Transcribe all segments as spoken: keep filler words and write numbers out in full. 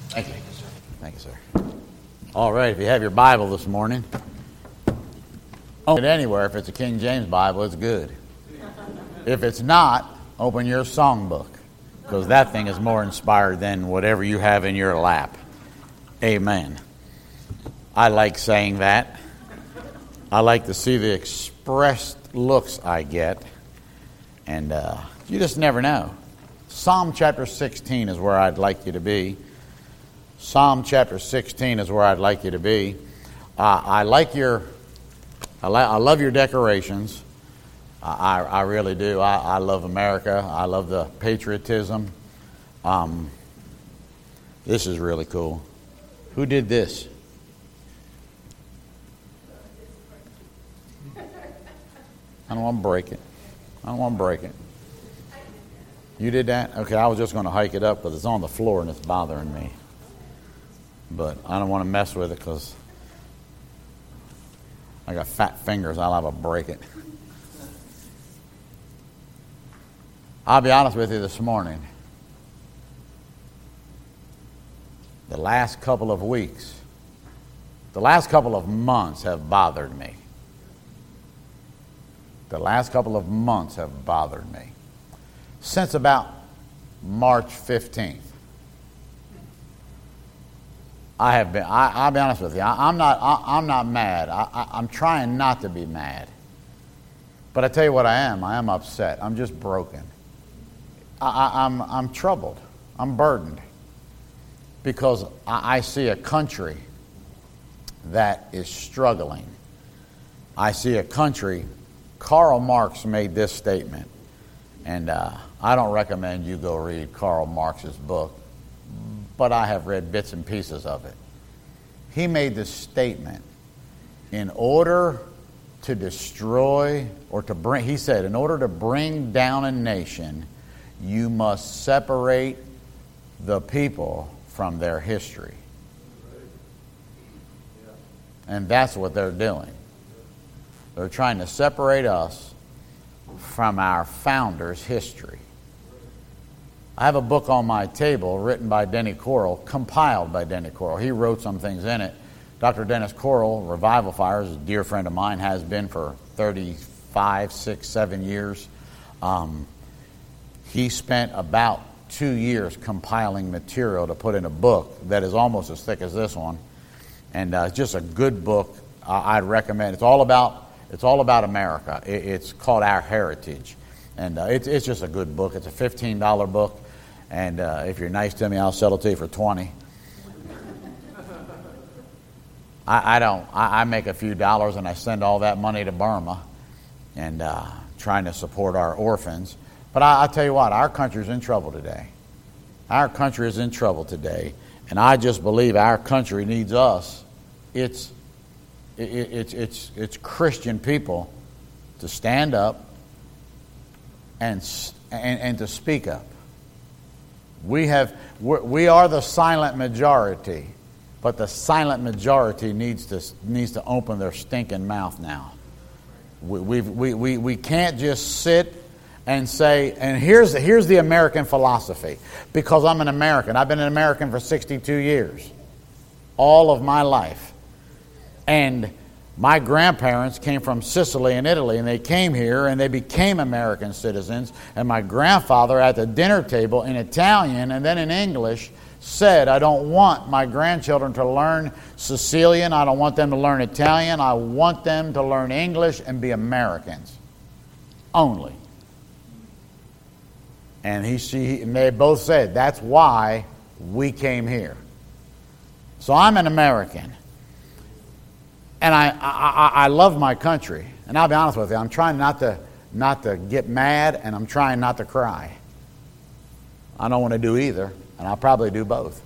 Thank you. Thank you, sir. All right, if you have your Bible this morning, open it anywhere. If it's a King James Bible, it's good. If it's not, open your songbook, because that thing is more inspired than whatever you have in your lap. Amen. I like saying that. I like to see the expressed looks I get, and uh, you just never know. Psalm chapter sixteen is where I'd like you to be. Psalm chapter sixteen is where I'd like you to be. Uh, I like your, I, li- I love your decorations. I, I really do. I, I love America. I love the patriotism. Um, this is really cool. Who did this? I don't want to break it. I don't want to break it. You did that? Okay, I was just going to hike it up because it's on the floor and it's bothering me. But I don't want to mess with it because I got fat fingers. I'll have to break it. I'll be honest with you this morning. The last couple of weeks, the last couple of months have bothered me. The last couple of months have bothered me. Since about March fifteenth. I have been, I, I'll be honest with you, I, I'm not I, I'm not mad. I, I, I'm trying not to be mad. But I tell you what I am. I am upset. I'm just broken. I, I, I'm, I'm troubled. I'm burdened. Because I, I see a country that is struggling. I see a country. Karl Marx made this statement. And uh, I don't recommend you go read Karl Marx's book, but I have read bits and pieces of it. He made this statement, in order to destroy or to bring, he said, in order to bring down a nation, you must separate the people from their history. And that's what they're doing. They're trying to separate us from our founders' history. I have a book on my table written by Denny Corll, compiled by Denny Corll. He wrote some things in it. Doctor Dennis Corll, Revival Fire, is a dear friend of mine, has been for thirty-five, six, seven years. Um, he spent about two years compiling material to put in a book that is almost as thick as this one. And uh, it's just a good book. Uh, I'd recommend. It's all about it's all about America. It, it's called Our Heritage. And uh, it's, it's just a good book. It's a fifteen dollars book. And uh, if you're nice to me, I'll sell it to you for twenty dollars. I, I don't. I, I make a few dollars and I send all that money to Burma and uh, trying to support our orphans. But I, I'll tell you what, our country is in trouble today. Our country is in trouble today. And I just believe our country needs us. It's, it, it's, it's, it's Christian people to stand up and, and, and to speak up. We have we're, we are the silent majority, but the silent majority needs to needs to open their stinking mouth now. We we've, we we we can't just sit and say. And here's the, here's the American philosophy. Because I'm an American, I've been an American for sixty-two years, all of my life, and my grandparents came from Sicily and Italy, and they came here and they became American citizens. And my grandfather at the dinner table in Italian and then in English said, I don't want my grandchildren to learn Sicilian. I don't want them to learn Italian. I want them to learn English and be Americans only. And he, she, and they both said, that's why we came here. So I'm an American. And I, I, I love my country. And I'll be honest with you, I'm trying not to, not to get mad, and I'm trying not to cry. I don't want to do either, and I'll probably do both.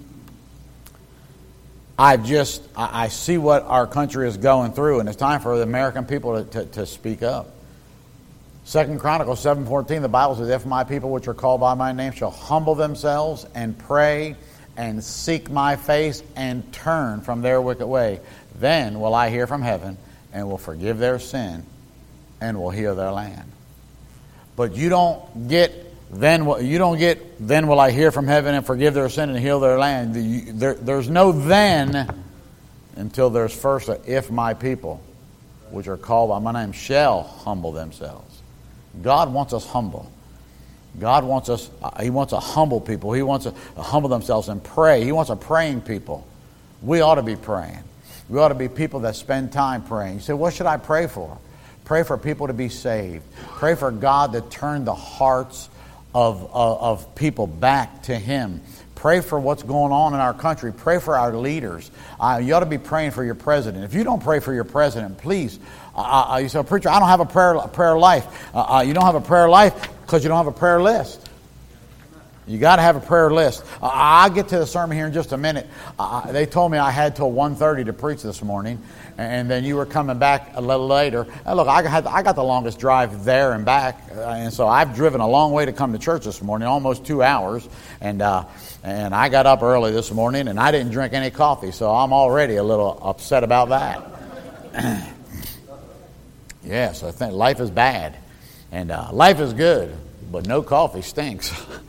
I just, I, I see what our country is going through, and it's time for the American people to, to, to speak up. Second Chronicles seven fourteen, the Bible says, if my people which are called by my name shall humble themselves and pray and seek my face and turn from their wicked way, then will I hear from heaven and will forgive their sin and will heal their land. But you don't get Then will, you don't get, then will I hear from heaven and forgive their sin and heal their land. You, there, there's no then until there's first a if my people, which are called by my name, shall humble themselves. God wants us humble. God wants us, uh, He wants a humble people. He wants to humble themselves and pray. He wants a praying people. We ought to be praying. We ought to be people that spend time praying. You say, what should I pray for? Pray for people to be saved. Pray for God to turn the hearts of, of, of people back to Him. Pray for what's going on in our country. Pray for our leaders. Uh, you ought to be praying for your president. If you don't pray for your president, please. Uh, uh, you say, preacher, I don't have a prayer, a prayer life. Uh, uh, you don't have a prayer life because you don't have a prayer list. You got to have a prayer list. Uh, I'll get to the sermon here in just a minute. Uh, they told me I had till one thirty to preach this morning, and then you were coming back a little later. And look, I got, I got the longest drive there and back, uh, and so I've driven a long way to come to church this morning, almost two hours, and uh, and I got up early this morning, and I didn't drink any coffee, so I'm already a little upset about that. Yes, I think life is bad, and uh, life is good, but no coffee stinks.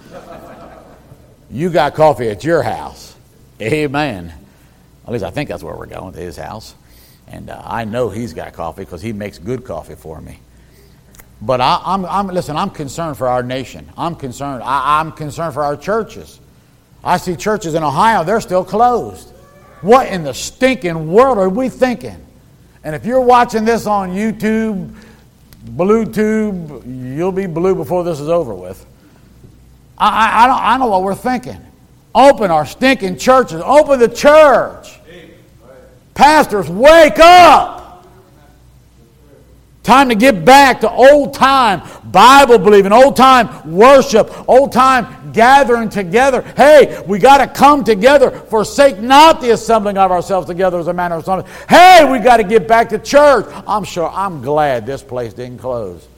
You got coffee at your house. Amen. At least I think that's where we're going, to his house. And uh, I know he's got coffee because he makes good coffee for me. But I, I'm, I'm, listen, I'm concerned for our nation. I'm concerned. I, I'm concerned for our churches. I see churches in Ohio, they're still closed. What in the stinking world are we thinking? And if you're watching this on YouTube, BlueTube, you'll be blue before this is over with. I, I, I, don't, I know what we're thinking. Open our stinking churches. Open the church. Pastors, wake up. Time to get back to old time Bible believing, old time worship, old time gathering together. Hey, we got to come together. Forsake not the assembling of ourselves together as a manner of some. Hey, we got to get back to church. I'm sure, I'm glad this place didn't close.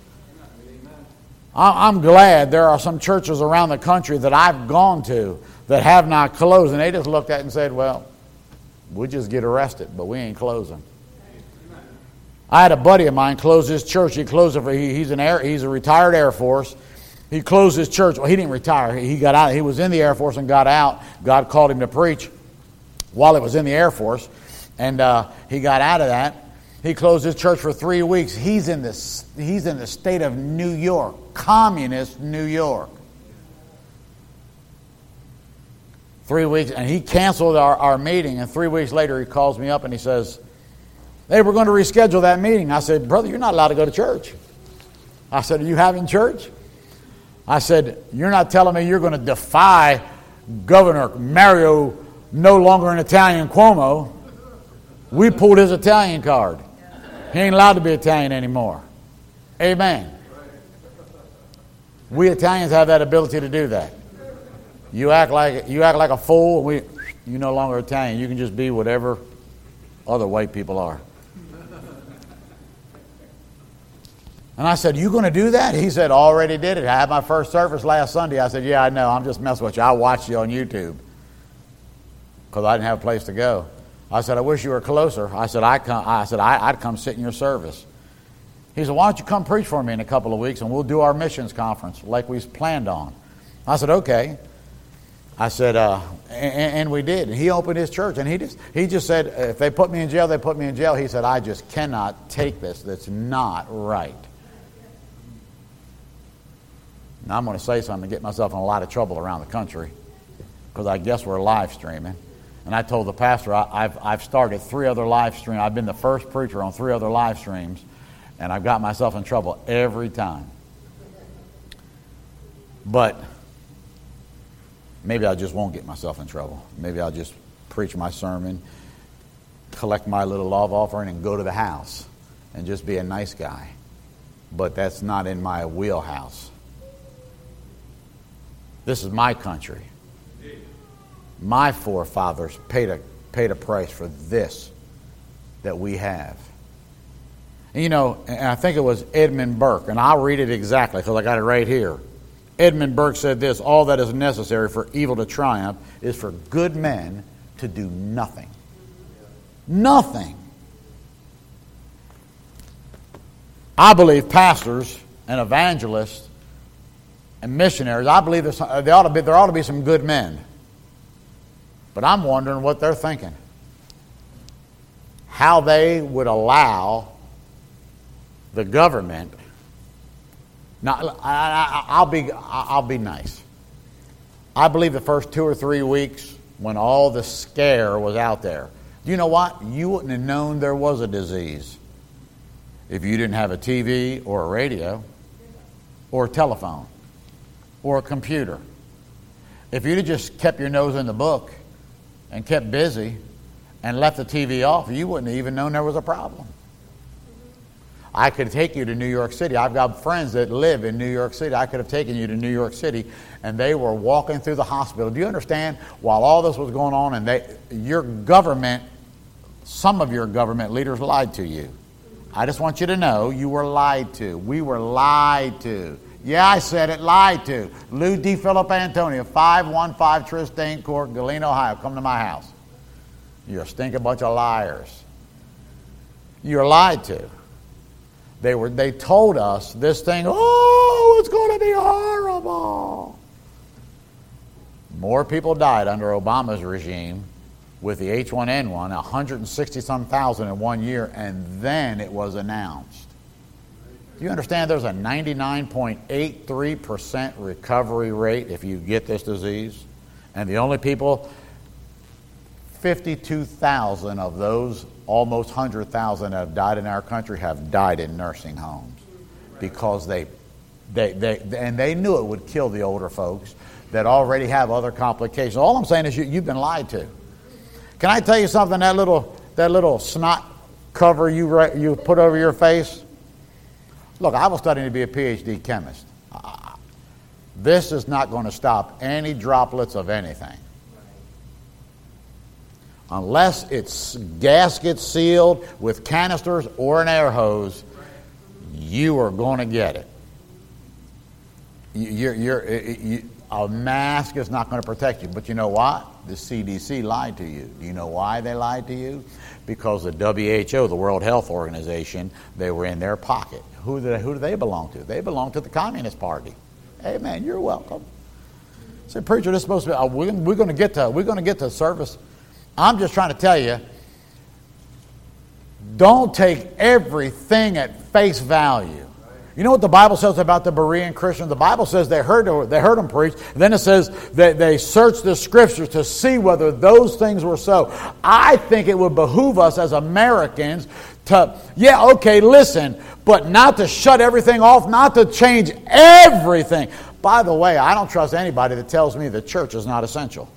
I'm glad there are some churches around the country that I've gone to that have not closed. And they just looked at it and said, well, we'll just get arrested, but we ain't closing. I had a buddy of mine close his church. He closed it for, he, he's an air, he's a retired Air Force. He closed his church. Well, he didn't retire. He got out. He was in the Air Force and got out. God called him to preach while he was in the Air Force. And uh, he got out of that. He closed his church for three weeks. He's in this. He's in the state of New York, communist New York. Three weeks, and he canceled our, our meeting. And three weeks later, he calls me up and he says, "Hey, we're going to reschedule that meeting." I said, "Brother, you're not allowed to go to church." I said, "Are you having church?" I said, "You're not telling me you're going to defy Governor Mario, no longer an Italian Cuomo." We pulled his Italian card. He ain't allowed to be Italian anymore. Amen. We Italians have that ability to do that. You act like you act like a fool, we you're no longer Italian. You can just be whatever other white people are. And I said, "You going to do that?" He said, "Already did it. I had my first service last Sunday." I said, "Yeah, I know. I'm just messing with you. I watched you on YouTube because I didn't have a place to go." I said, "I wish you were closer." I said, I, come, I said I, I'd come sit in your service. He said, "Why don't you come preach for me in a couple of weeks and we'll do our missions conference like we planned on." I said, "Okay." I said, uh, and, and we did. And he opened his church, and he just he just said, "If they put me in jail, they put me in jail." He said, "I just cannot take this. That's not right." Now I'm going to say something to get myself in a lot of trouble around the country because I guess we're live streaming. And I told the pastor, I, I've I've started three other live streams. I've been the first preacher on three other live streams, and I've got myself in trouble every time. But maybe I just won't get myself in trouble. Maybe I'll just preach my sermon, collect my little love offering, and go to the house and just be a nice guy. But that's not in my wheelhouse. This is my country. My forefathers paid a paid a price for this that we have. And you know, and I think it was Edmund Burke, and I'll read it exactly because I got it right here. Edmund Burke said this: "All that is necessary for evil to triumph is for good men to do nothing." Nothing. I believe pastors and evangelists and missionaries, I believe there's, there, ought to be, there ought to be some good men. But I'm wondering what they're thinking. How they would allow the government. Now, I, I, I'll be, I'll be nice. I believe the first two or three weeks when all the scare was out there, you know what? You wouldn't have known there was a disease if you didn't have a T V or a radio or a telephone or a computer. If you'd have just kept your nose in the book and kept busy and left the T V off, you wouldn't have even known there was a problem. I could take you to New York City. I've got friends that live in New York City. I could have taken you to New York City, and they were walking through the hospital. Do you understand? While all this was going on, and they, your government, some of your government leaders lied to you. I just want you to know you were lied to. We were lied to. Yeah, I said it, lied to. Lou D. Philip Antonio, five one five Tristain Court, Galena, Ohio. Come to my house. You're a stinking bunch of liars. You're lied to. They were. They told us this thing, oh, it's going to be horrible. More people died under Obama's regime with the H one N one, one hundred sixty some thousand in one year, and then it was announced. Do you understand there's a ninety-nine point eight three percent recovery rate if you get this disease? And the only people, fifty-two thousand of those almost one hundred thousand that have died in our country have died in nursing homes because they, they, they, and they knew it would kill the older folks that already have other complications. All I'm saying is you, you've been lied to. Can I tell you something? That little, that little snot cover you, you put over your face? Look, I was studying to be a P H D chemist. Uh, this is not going to stop any droplets of anything. Unless it's gasket sealed with canisters or an air hose, you are going to get it. You're, you're, you, a mask is not going to protect you. But you know what? The C D C lied to you. Do you know why they lied to you? Because the W H O, the World Health Organization, they were in their pocket. Who do they, who do they belong to? They belong to the Communist Party. Hey, man, you're welcome. Say, preacher, this is supposed to be. Uh, we're, we're going to get to. We're going to get to service. I'm just trying to tell you, don't take everything at face value. You know what the Bible says about the Berean Christians? The Bible says they heard, they heard them preach. Then it says that they searched the Scriptures to see whether those things were so. I think it would behoove us as Americans to, yeah, okay, listen, but not to shut everything off, not to change everything. By the way, I don't trust anybody that tells me the church is not essential.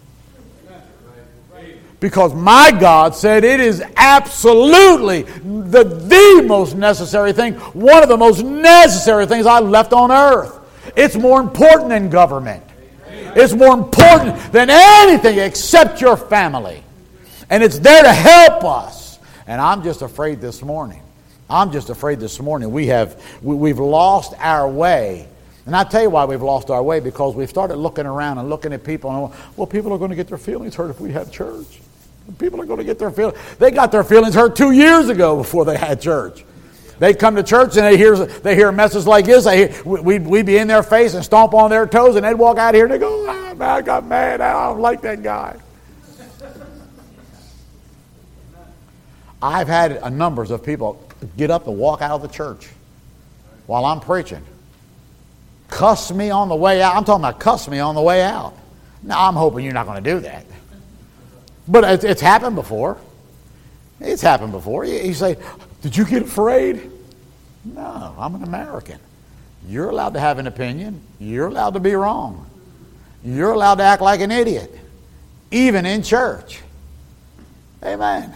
Because my God said it is absolutely the, the most necessary thing, one of the most necessary things I left on earth. It's more important than government. It's more important than anything except your family. And it's there to help us. And I'm just afraid this morning. I'm just afraid this morning we have, we, we've lost our way. And I'll tell you why we've lost our way, because we've started looking around and looking at people and, well, people are going to get their feelings hurt if we have church. People are going to get their feelings. They got their feelings hurt two years ago before they had church. They come to church and they hear they hear a message like this. They hear, we, we'd be in their face and stomp on their toes, and they'd walk out here and they go, ah, man, I got mad. I don't like that guy. I've had a numbers of people get up and walk out of the church while I'm preaching. Cuss me on the way out. I'm talking about cuss me on the way out. Now, I'm hoping you're not going to do that. But it's, it's happened before. It's happened before. You, you say, did you get afraid? No, I'm an American. You're allowed to have an opinion. You're allowed to be wrong. You're allowed to act like an idiot, even in church. Amen.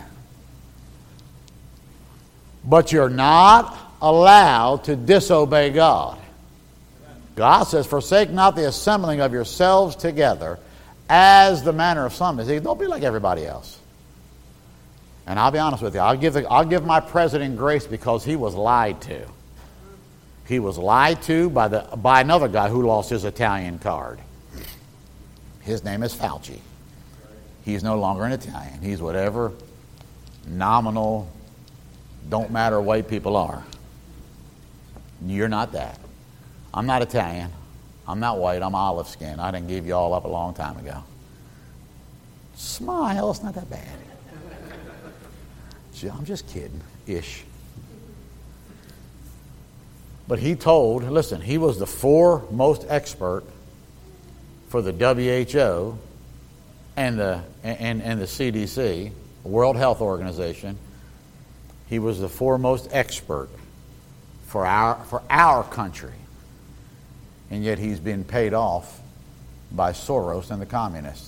But you're not allowed to disobey God. God says, forsake not the assembling of yourselves together, as the manner of some is. Don't be like everybody else. And I'll be honest with you, I'll give, the, I'll give my president grace because he was lied to. He was lied to by, the, by another guy who lost his Italian card. His name is Fauci. He's no longer an Italian. He's whatever nominal, don't matter white people are. You're not that. I'm not Italian. I'm not white, I'm olive skin. I didn't give you all up a long time ago. Smile, it's not that bad. I'm just kidding, ish. But he told, listen, he was the foremost expert for the W H O and the and, and the C D C, World Health Organization. He was the foremost expert for our for our country. And yet he's been paid off by Soros and the communists.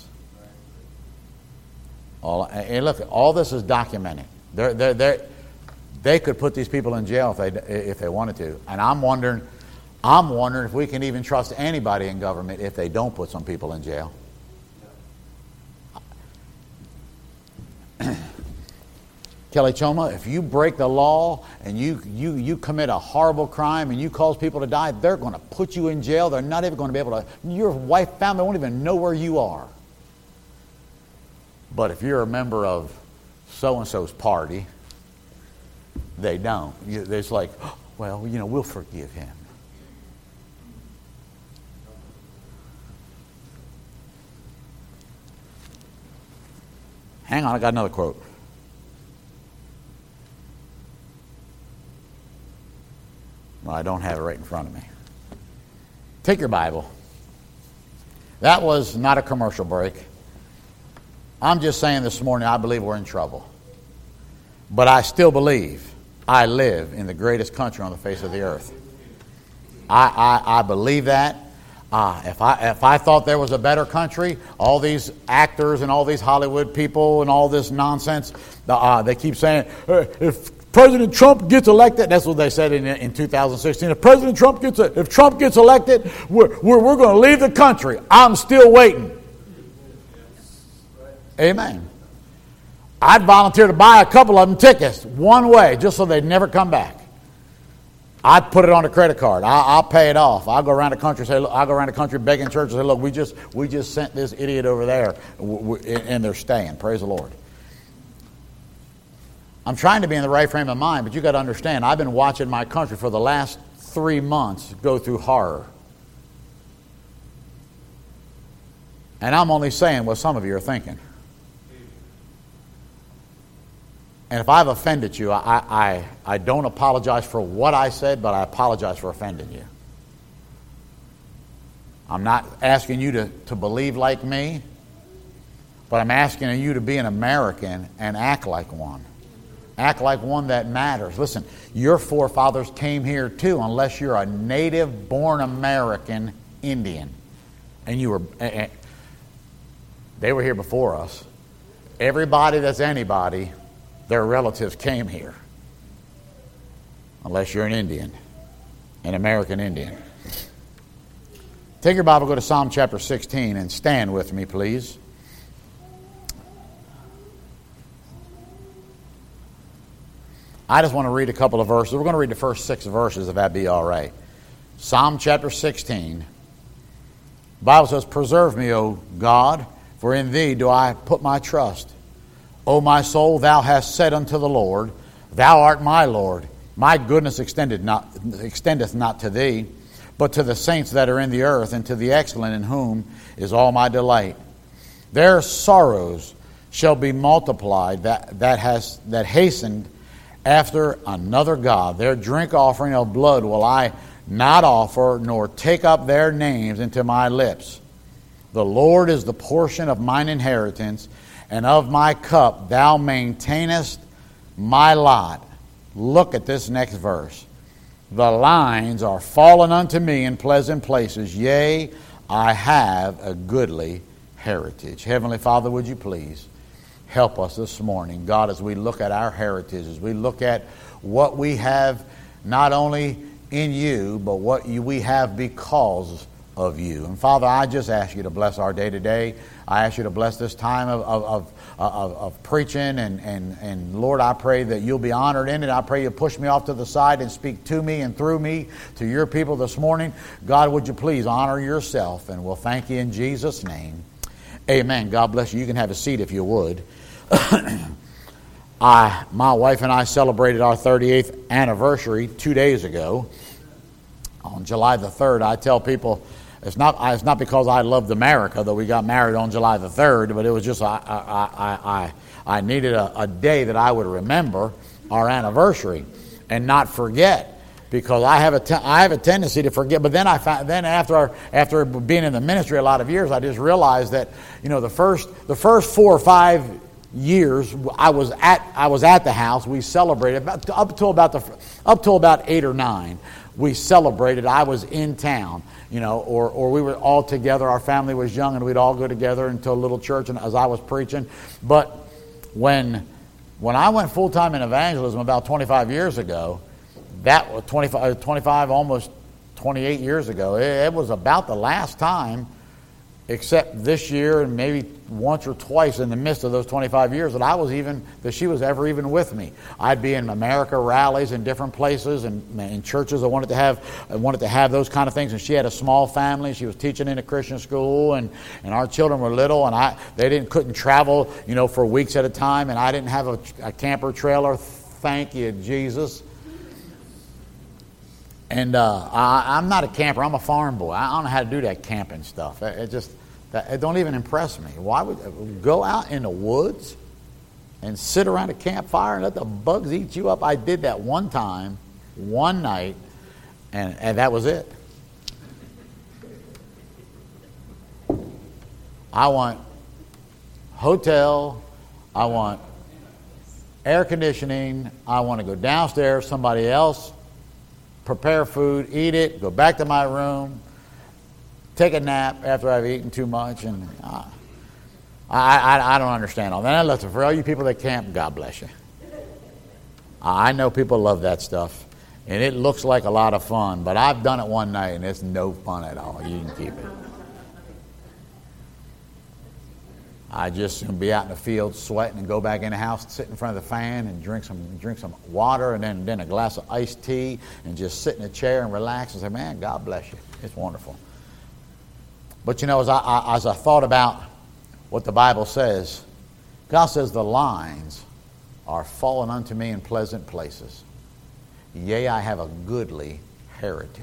All, and look, all this is documented. They're, they're, they're, they could put these people in jail if they if they wanted to. And I'm wondering, I'm wondering if we can even trust anybody in government if they don't put some people in jail. Kelly Choma, if you break the law and you, you, you commit a horrible crime and you cause people to die, they're going to put you in jail. They're not even going to be able to, your wife, family won't even know where you are. But if you're a member of so-and-so's party, they don't. It's like, well, you know, we'll forgive him. Hang on, I got another quote. Well, I don't have it right in front of me. Take your Bible. That was not a commercial break. I'm just saying this morning, I believe we're in trouble. But I still believe I live in the greatest country on the face of the earth. I, I, I believe that. Uh, if I if I thought there was a better country, all these actors and all these Hollywood people and all this nonsense, uh, they keep saying, if President Trump gets elected, that's what they said in, in two thousand sixteen. If President Trump gets if Trump gets elected, we're we're, we're going to leave the country. I'm still waiting. Amen. I'd volunteer to buy a couple of them tickets one way, just so they'd never come back. I'd put it on a credit card. I, I'll pay it off. I'll go around the country. Say, look, I'll go around the country begging churches. Say, look, we just we just sent this idiot over there, and they're staying. Praise the Lord. I'm trying to be in the right frame of mind, but you got to understand, I've been watching my country for the last three months go through horror. And I'm only saying what some of you are thinking. And if I've offended you, I, I, I don't apologize for what I said, but I apologize for offending you. I'm not asking you to, to believe like me, but I'm asking you to be an American and act like one. Act like one that matters. Listen, your forefathers came here too, unless you're a native-born American Indian. And you were, they were here before us. Everybody that's anybody, their relatives came here. Unless you're an Indian, an American Indian. Take your Bible, go to Psalm chapter sixteen, and stand with me, please. I just want to read a couple of verses. We're going to read the first six verses, if that be all right. Psalm chapter sixteen. The Bible says, preserve me, O God, for in thee do I put my trust. O my soul, thou hast said unto the Lord, thou art my Lord. My goodness extended not, extendeth not to thee, but to the saints that are in the earth, and to the excellent in whom is all my delight. Their sorrows shall be multiplied that, that, has, that hastened after another God. Their drink offering of blood will I not offer, nor take up their names into my lips. The Lord is the portion of mine inheritance, and of my cup thou maintainest my lot. Look at this next verse. The lines are fallen unto me in pleasant places. Yea, I have a goodly heritage. Heavenly Father, would you please help us this morning, God, as we look at our heritage, as we look at what we have not only in you, but what you, we have because of you. And Father, I just ask you to bless our day today. I ask you to bless this time of, of, of, of, of preaching. And, and, and Lord, I pray that you'll be honored in it. I pray you push me off to the side and speak to me and through me to your people this morning. God, would you please honor yourself? And we'll thank you in Jesus' name. Amen. God bless you. You can have a seat if you would. I, my wife and I celebrated our thirty-eighth anniversary two days ago. On July the third, I tell people, It's not, it's not because I loved America, though we got married on July the third, but it was just I, I, I, I, I needed a, a day that I would remember our anniversary and not forget. Because I have a te- I have a tendency to forget, but then I found, then after our, after being in the ministry a lot of years, I just realized that you know the first the first four or five years I was at I was at the house. We celebrated about, up till about the up till about eight or nine. We celebrated. I was in town, you know, or or we were all together. Our family was young, and we'd all go together into a little church. And as I was preaching, but when when I went full time in evangelism about twenty-five years ago. That was twenty-five, twenty-five, almost twenty-eight years ago. It, it was about the last time, except this year and maybe once or twice in the midst of those twenty-five years, that I was even that she was ever even with me. I'd be in America rallies in different places and in churches. I wanted to have I wanted to have those kind of things. And she had a small family. She was teaching in a Christian school, and, and our children were little, and I they didn't couldn't travel, you know, for weeks at a time, and I didn't have a, a camper trailer. Thank you, Jesus. And uh, I, I'm not a camper. I'm a farm boy. I don't know how to do that camping stuff. It, it just that, it don't even impress me. Why would go out in the woods and sit around a campfire and let the bugs eat you up? I did that one time, one night, and, and that was it. I want hotel. I want air conditioning. I want to go downstairs. Somebody else prepare food, eat it, go back to my room, take a nap after I've eaten too much, and uh, I, I I don't understand all that. And listen, for all you people that camp, God bless you. I know people love that stuff, and it looks like a lot of fun, but I've done it one night, and it's no fun at all. You can keep it. I just soon be out in the field sweating and go back in the house, sit in front of the fan and drink some drink some water and then, then a glass of iced tea and just sit in a chair and relax and say, man, God bless you. It's wonderful. But you know, as I, I, as I thought about what the Bible says, God says the lines are fallen unto me in pleasant places. Yea, I have a goodly heritage.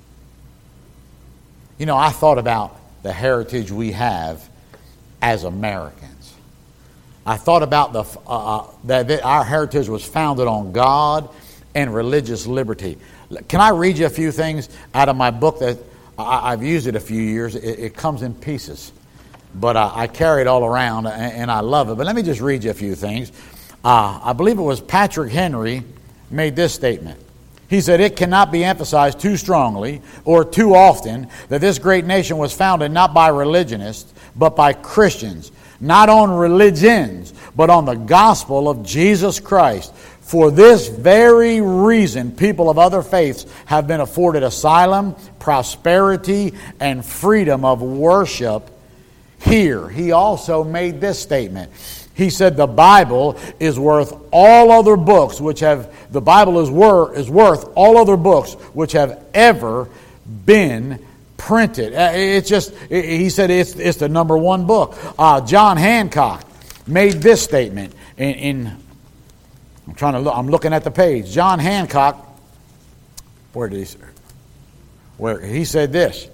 You know, I thought about the heritage we have as Americans. I thought about the uh, that, that our heritage was founded on God and religious liberty. Can I read you a few things out of my book that I, I've used it a few years? It, it comes in pieces, but uh, I carry it all around and, and I love it. But let me just read you a few things. Uh, I believe it was Patrick Henry made this statement. He said, it cannot be emphasized too strongly or too often that this great nation was founded not by religionists, but by Christians, not on religions, but on the gospel of Jesus Christ. For this very reason, people of other faiths have been afforded asylum, prosperity, and freedom of worship here. He also made this statement. He said the Bible is worth all other books which have, the Bible is, wor- is worth all other books which have ever been printed. It's just, he said it's, it's the number one book. Uh, John Hancock made this statement in, in, I'm trying to look, I'm looking at the page. John Hancock, where did he say? Where he said this.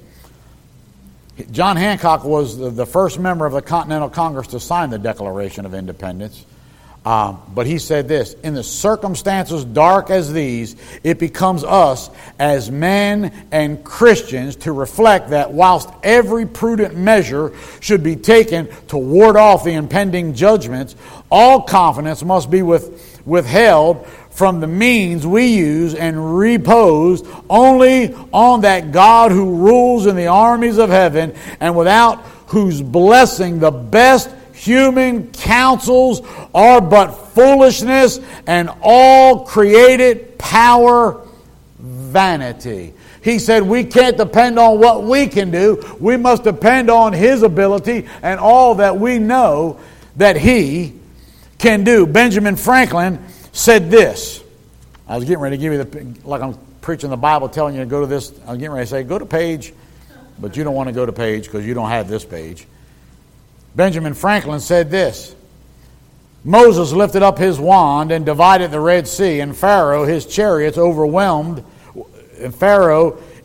John Hancock was the, the first member of the Continental Congress to sign the Declaration of Independence. Um, but he said this, in the circumstances dark as these, it becomes us as men and Christians to reflect that whilst every prudent measure should be taken to ward off the impending judgments, all confidence must be with, withheld from the means we use and repose only on that God who rules in the armies of heaven and without whose blessing the best human counsels are but foolishness and all created power vanity. He said we can't depend on what we can do. We must depend on His ability and all that we know that He can do. Benjamin Franklin said this. I was getting ready to give you the, like I'm preaching the Bible, telling you to go to this. I was getting ready to say, go to page, but you don't want to go to page because you don't have this page. Benjamin Franklin said this. Moses lifted up his wand and divided the Red Sea, and Pharaoh, his chariots, overwhelmed, and Pharaoh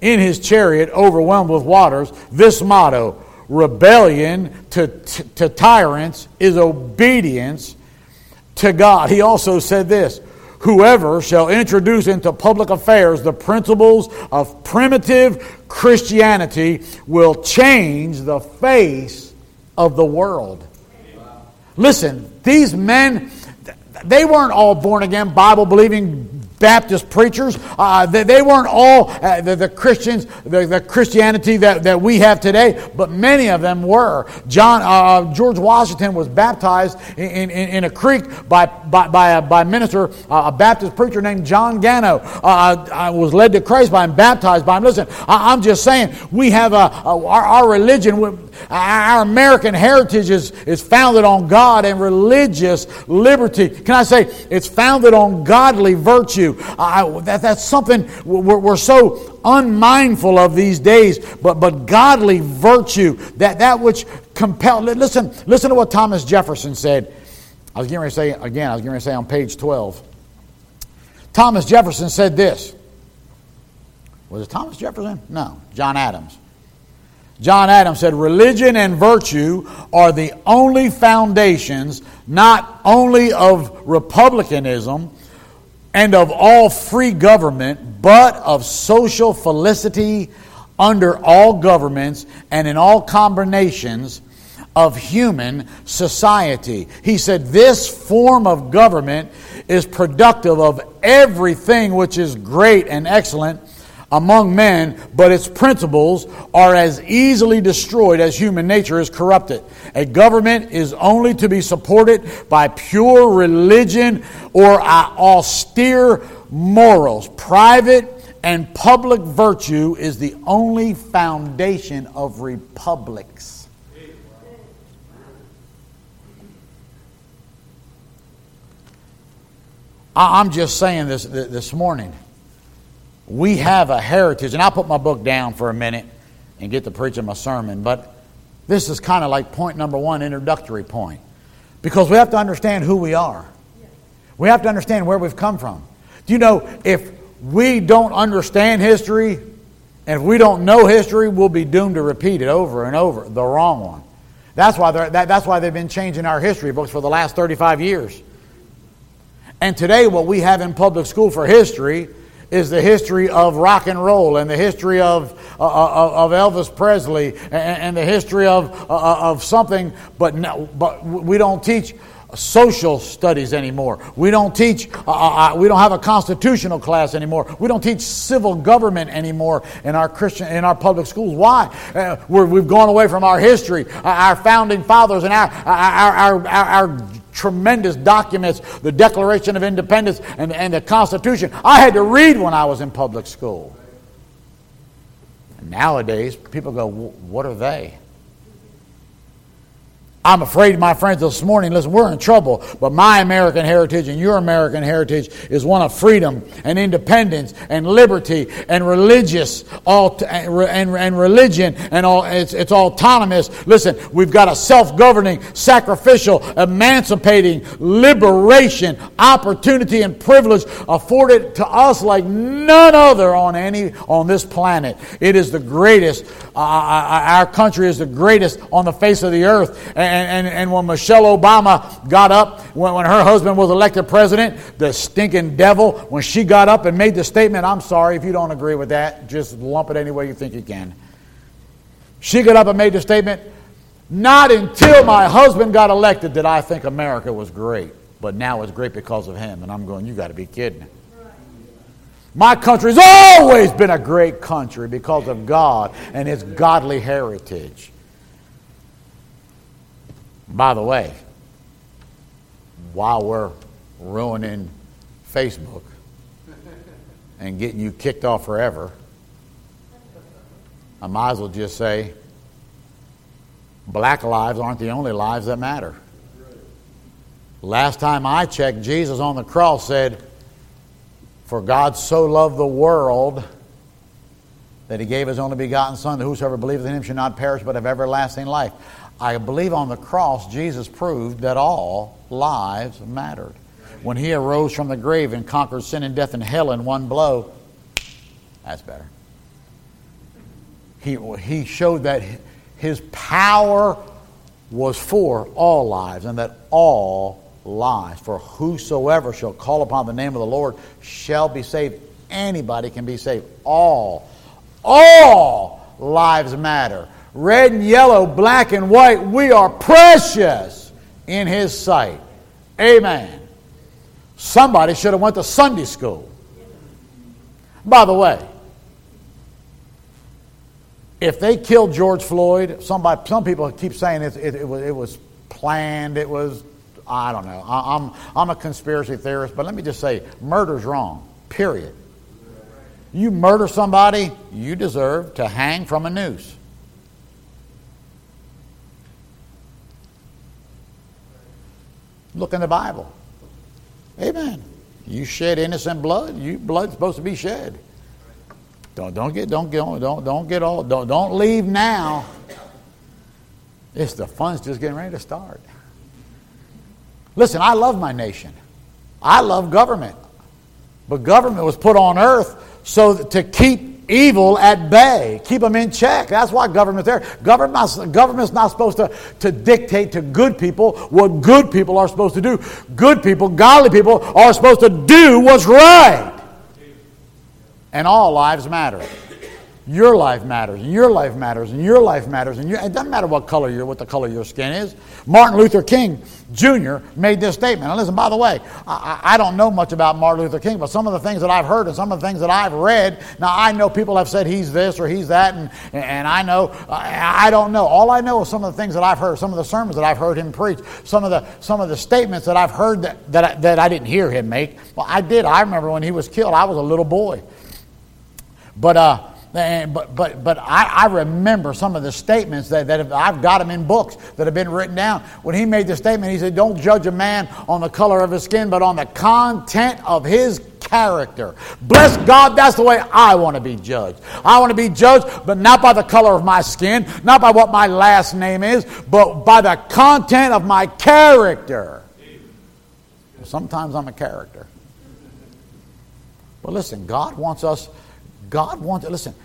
in his chariot overwhelmed with waters, this motto: rebellion to, to, to tyrants is obedience to God. He also said this: whoever shall introduce into public affairs the principles of primitive Christianity will change the face of the world. Listen, these men, they weren't all born again, Bible believing Baptist preachers. Uh, they, they weren't all uh, the, the Christians, the, the Christianity that, that we have today, but many of them were. John uh, George Washington was baptized in, in, in a creek by by by a by minister, uh, a Baptist preacher named John Gano. Uh, I was led to Christ by him, baptized by him. Listen, I, I'm just saying, we have a, a our, our religion. Our American heritage is, is founded on God and religious liberty. Can I say it's founded on godly virtue? Uh, that, that's something we're, we're so unmindful of these days. But but godly virtue, that, that which compels. Listen, listen to what Thomas Jefferson said. I was getting ready to say again. I was getting ready to say on page twelve. Thomas Jefferson said this. Was it Thomas Jefferson? No, John Adams. John Adams said, religion and virtue are the only foundations, not only of republicanism and of all free government, but of social felicity under all governments and in all combinations of human society. He said, this form of government is productive of everything which is great and excellent among men, but its principles are as easily destroyed as human nature is corrupted. A government is only to be supported by pure religion or austere morals. Private and public virtue is the only foundation of republics. I'm just saying this this morning. We have a heritage, and I'll put my book down for a minute and get to preaching my sermon, but this is kind of like point number one, introductory point. Because we have to understand who we are. We have to understand where we've come from. Do you know, if we don't understand history, and if we don't know history, we'll be doomed to repeat it over and over, the wrong one. That's why, that, that's why they've been changing our history books for the last thirty-five years. And today what we have in public school for history is the history of rock and roll, and the history of uh, of Elvis Presley, and, and the history of uh, of something. But no, but we don't teach social studies anymore. We don't teach. Uh, uh, we don't have a constitutional class anymore. We don't teach civil government anymore in our Christian in our public schools. Why? Uh, we're, we've gone away from our history, uh, our founding fathers, and our our our, our, our tremendous documents, the Declaration of Independence and, and the Constitution. I had to read when I was in public school. And nowadays, people go, what are they? I'm afraid, my friends, this morning, listen, we're in trouble, but my American heritage and your American heritage is one of freedom and independence and liberty and religious, all and, and religion and all. It's, it's autonomous. Listen, we've got a self-governing, sacrificial, emancipating, liberation, opportunity, and privilege afforded to us like none other on any on this planet. It is the greatest. Uh, our country is the greatest on the face of the earth. And And, and, and when Michelle Obama got up, when, when her husband was elected president, the stinking devil, when she got up and made the statement, I'm sorry if you don't agree with that, just lump it any way you think you can. She got up and made the statement, not until my husband got elected did I think America was great, but now it's great because of him. And I'm going, you got to be kidding. My country's always been a great country because of God and its godly heritage. By the way, while we're ruining Facebook and getting you kicked off forever, I might as well just say, black lives aren't the only lives that matter. Last time I checked, Jesus on the cross said, for God so loved the world that he gave his only begotten Son, that whosoever believeth in him should not perish but have everlasting life. I believe on the cross, Jesus proved that all lives mattered. When he arose from the grave and conquered sin and death and hell in one blow, that's better. he, he showed that his power was for all lives, and that all lives, for whosoever shall call upon the name of the Lord shall be saved. Anybody can be saved. All, all lives matter. Red and yellow, black and white, we are precious in His sight. Amen. Somebody should have went to Sunday school. By the way, if they killed George Floyd, somebody, some people keep saying it, it, it, was, it was planned, it was, I don't know. I, I'm, I'm a conspiracy theorist, but let me just say, murder's wrong, period. You murder somebody, you deserve to hang from a noose. Look in the Bible. Amen. You shed innocent blood, you blood's supposed to be shed. Don't don't get don't get don't don't get all don't don't leave now. It's the fun's just getting ready to start. Listen, I love my nation. I love government. But government was put on earth so that to keep evil at bay, keep them in check. That's why government's there. Government's, government's not supposed to, to dictate to good people what good people are supposed to do. Good people, godly people, are supposed to do what's right. And all lives matter. Your life matters, and your life matters, and your life matters, and your, it doesn't matter what color you're, what the color of your skin is. Martin Luther King Junior made this statement. Now listen, by the way, I, I don't know much about Martin Luther King, but some of the things that I've heard and some of the things that I've read, now I know people have said he's this or he's that, and, and I know, I, I don't know. All I know is some of the things that I've heard, some of the sermons that I've heard him preach, some of the some of the statements that I've heard that, that, I, that I didn't hear him make. Well, I did. I remember when he was killed, I was a little boy. But, uh, And, but but but I, I remember some of the statements that, that have, I've got them in books that have been written down. When he made the statement, he said, don't judge a man on the color of his skin, but on the content of his character. Bless God, that's the way I want to be judged. I want to be judged, but not by the color of my skin, not by what my last name is, but by the content of my character. Sometimes I'm a character. But listen, God wants us, God wants, listen,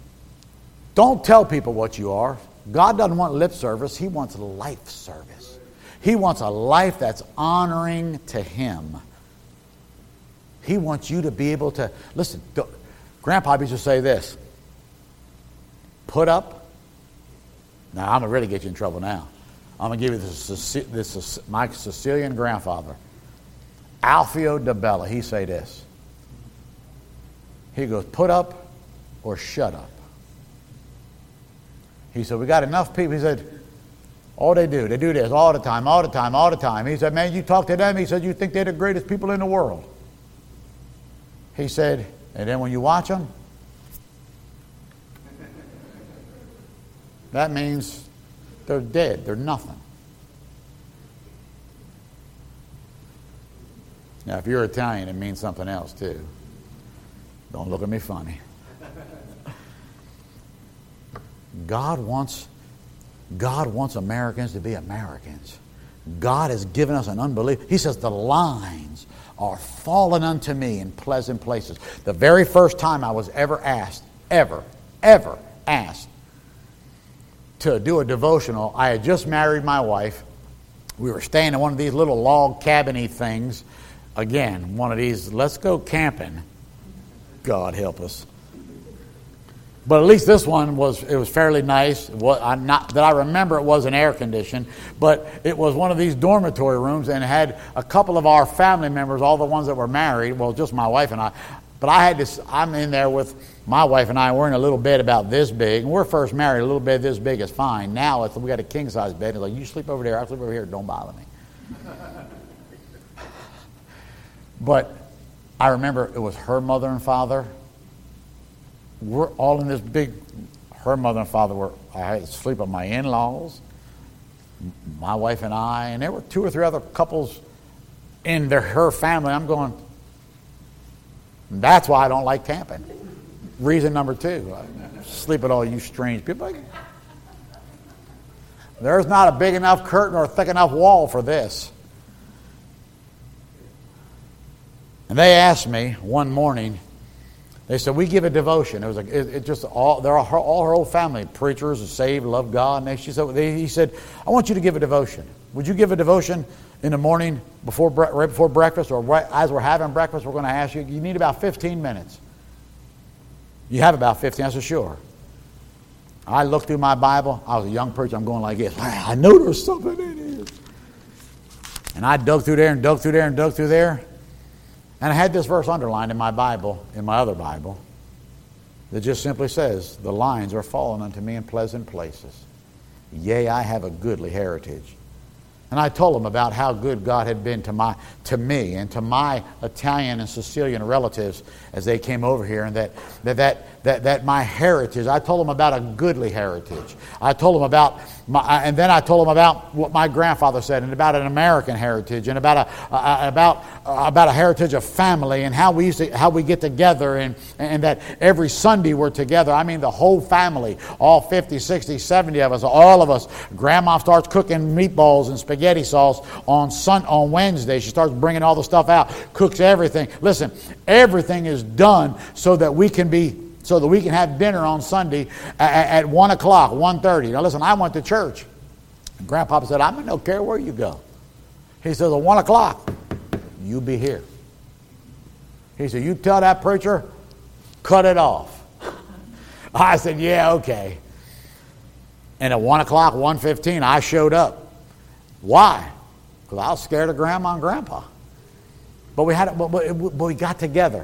don't tell people what you are. God doesn't want lip service. He wants life service. He wants a life that's honoring to Him. He wants you to be able to, listen, Grandpa used to say this, put up, now I'm going to really get you in trouble now. I'm going to give you this, this my Sicilian grandfather, Alfio de Bella. He say this. He goes, put up or shut up. He said, we got enough people. He said, all they do, they do this all the time, all the time, all the time. He said, man, you talk to them. He said, you think they're the greatest people in the world. He said, and then when you watch them, that means they're dead. They're nothing. Now, if you're Italian, it means something else too. Don't look at me funny. God wants, God wants Americans to be Americans. God has given us an unbelief. He says, the lines are fallen unto me in pleasant places. The very first time I was ever asked, ever, ever asked to do a devotional, I had just married my wife. We were staying in one of these little log cabin-y things. Again, one of these, let's go camping. God help us. But at least this one was, it was fairly nice. What I not that I remember, it wasn't air conditioned, but it was one of these dormitory rooms, and it had a couple of our family members, all the ones that were married. Well, just my wife and I. But I had this. I'm in there with my wife and I. We're in a little bed about this big, and we're first married. A little bed this big is fine. Now it's, we got a king size bed. It's like, you sleep over there, I sleep over here. Don't bother me. But I remember it was her mother and father. We're all in this big, her mother and father were, I had to sleep with my in-laws, my wife and I, and there were two or three other couples in their, her family. I'm going, that's why I don't like camping. Reason number two, I sleep with all you strange people. There's not a big enough curtain or a thick enough wall for this. And they asked me one morning, They said, we give a devotion. It was like, it, it just all, they're all her, all her whole family, preachers, are saved, love God. And they, she said, they, he said, I want you to give a devotion. Would you give a devotion in the morning before right before breakfast, or right as we're having breakfast? We're going to ask you. You need about fifteen minutes. You have about fifteen. I said, sure. I looked through my Bible. I was a young preacher. I'm going like this. I know there's something in it. And I dug through there and dug through there and dug through there. And I had this verse underlined in my Bible, in my other Bible, that just simply says, the lines are fallen unto me in pleasant places. Yea, I have a goodly heritage. And I told them about how good God had been to my, to me and to my Italian and Sicilian relatives as they came over here, and that that that that, that my heritage. I told them about a goodly heritage. I told them about my, and then I told them about what my grandfather said, and about an American heritage, and about a uh, about uh, about a heritage of family, and how we used to, how we get together, and and that every Sunday we're together. I mean, the whole family, all fifty, sixty, seventy of us, all of us. Grandma starts cooking meatballs and spaghetti sauce on sun on Wednesday. She starts bringing all the stuff out, cooks everything. Listen, everything is done so that we can be so that we can have dinner on Sunday at, at one o'clock, one thirty. Now listen, I went to church. And Grandpa said, I don't care where you go. He says, at one o'clock, you be here. He said, you tell that preacher, cut it off. I said, yeah, okay. And at one o'clock, one fifteen, I showed up. Why? Because I was scared of Grandma and Grandpa. But we had, but, but, but we got together.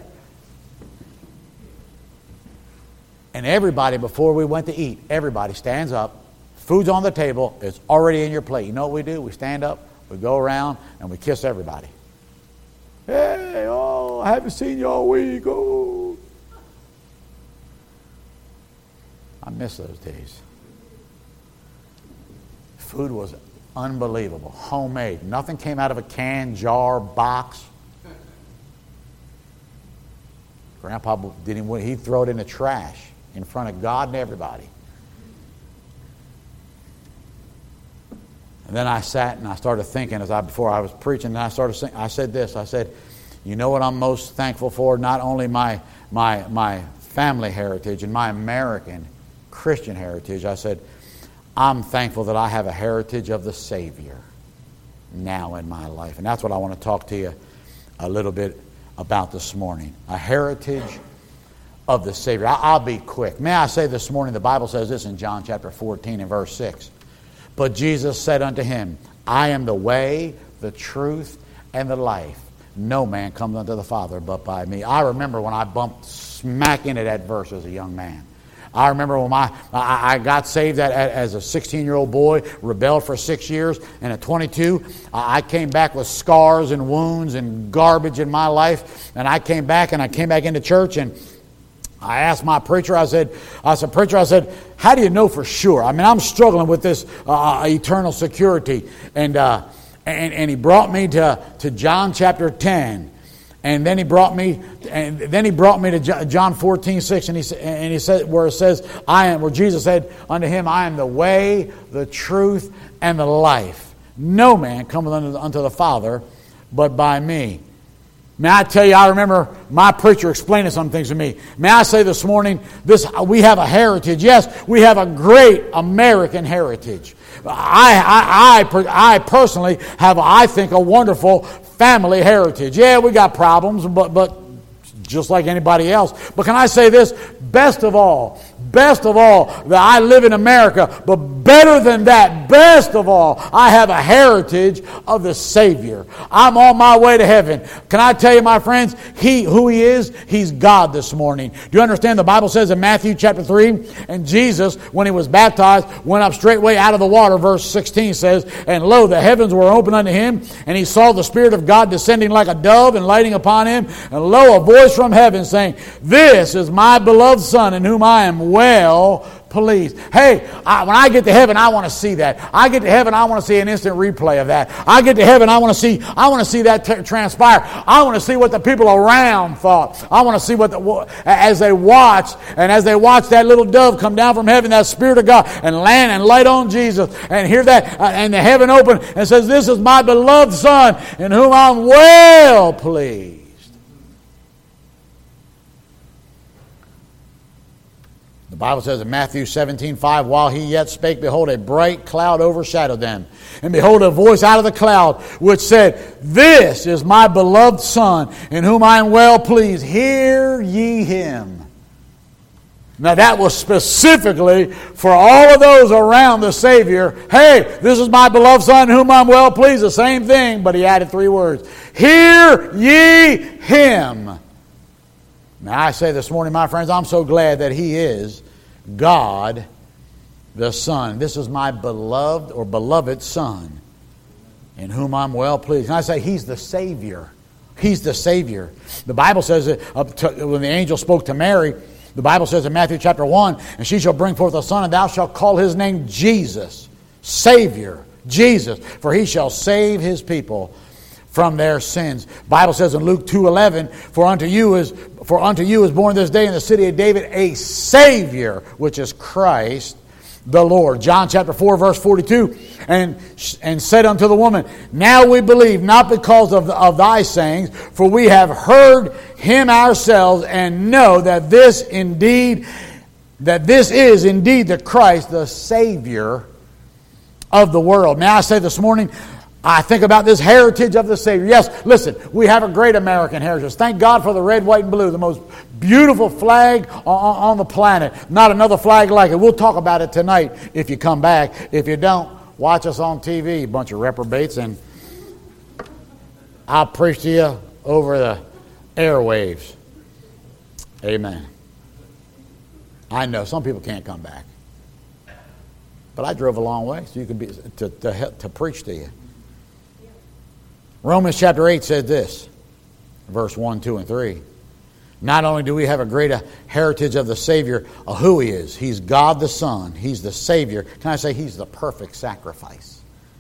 And everybody, before we went to eat, everybody stands up. Food's on the table. It's already in your plate. You know what we do? We stand up, we go around, and we kiss everybody. Hey, oh, I haven't seen you all week. Oh. I miss those days. Food was unbelievable. Homemade. Nothing came out of a can, jar, box. Grandpa didn't. He'd throw it in the trash in front of God and everybody. And then I sat and I started thinking as I before I was preaching, and I started saying, I said this. I said, you know what I'm most thankful for? Not only my my my family heritage and my American Christian heritage. I said, I'm thankful that I have a heritage of the Savior now in my life. And that's what I want to talk to you a little bit about this morning. A heritage of the Savior. I'll be quick. May I say this morning, the Bible says this in John chapter fourteen and verse six. But Jesus said unto him, I am the way, the truth, and the life. No man comes unto the Father but by me. I remember when I bumped smack into that verse as a young man. I remember when my, I, I got saved at, at, as a sixteen-year-old boy, rebelled for six years, and at twenty-two, I came back with scars and wounds and garbage in my life, and I came back, and I came back into church, and I asked my preacher, I said, I said, preacher, I said, how do you know for sure? I mean, I'm struggling with this uh, eternal security, and, uh, and and he brought me to, to John chapter ten. And then he brought me, and then he brought me to John fourteen six, and he and he said where it says, "I am," where Jesus said unto him, "I am the way, the truth, and the life. No man cometh unto, unto the Father, but by me." May I tell you, I remember my preacher explaining some things to me. May I say this morning, this we have a heritage. Yes, we have a great American heritage. I, I, I, I personally have, I think, a wonderful family heritage. Yeah, we got problems, but but just like anybody else. But can I say this? Best of all, best of all, that I live in America, but better than that, best of all, I have a heritage of the Savior. I'm on my way to heaven. Can I tell you, my friends, He, who He is, He's God this morning. Do you understand? The Bible says in Matthew chapter three, and Jesus, when He was baptized, went up straightway out of the water. Verse sixteen says, and lo, the heavens were opened unto Him, and He saw the Spirit of God descending like a dove and lighting upon Him. And lo, a voice from heaven saying, this is my beloved Son, in whom I am well pleased. Hey, I, when I get to heaven, I want to see that. I get to heaven, I want to see an instant replay of that. I get to heaven, I want to see, I want to see that t- transpire. I want to see what the people around thought. I want to see what the, as they watched, and as they watched that little dove come down from heaven, that Spirit of God, and land and light on Jesus, and hear that, uh, and the heaven open, and says, this is my beloved Son, in whom I'm well pleased. The Bible says in Matthew seventeen five, while he yet spake, behold, a bright cloud overshadowed them. And behold, a voice out of the cloud, which said, this is my beloved Son, in whom I am well pleased. Hear ye him. Now that was specifically for all of those around the Savior. Hey, this is my beloved Son, in whom I am well pleased. The same thing, but he added three words. Hear ye him. Now I say this morning, my friends, I'm so glad that he is God the Son. This is my beloved or beloved Son, in whom I'm well pleased. And I say he's the Savior. He's the Savior. The Bible says that up to, when the angel spoke to Mary, the Bible says in Matthew chapter one, and she shall bring forth a son, and thou shalt call his name Jesus, Savior, Jesus, for he shall save his people from their sins. The Bible says in Luke two eleven, for unto you is for unto you is born this day in the city of David a Savior, which is Christ the Lord. John chapter four verse forty-two, and and said unto the woman, now we believe, not because of, of thy sayings, for we have heard him ourselves, and know that this indeed that this is indeed the Christ, the Savior of the world. Now I say this morning, I think about this heritage of the Savior. Yes, listen, we have a great American heritage. Thank God for the red, white, and blue, the most beautiful flag on, on the planet. Not another flag like it. We'll talk about it tonight if you come back. If you don't, watch us on T V, a bunch of reprobates, and I'll preach to you over the airwaves. Amen. I know some people can't come back, but I drove a long way so you could be to to, to preach to you. Romans chapter eight says this, verse one, two, and three. Not only do we have a great heritage of the Savior, of who he is. He's God the Son. He's the Savior. Can I say he's the perfect sacrifice?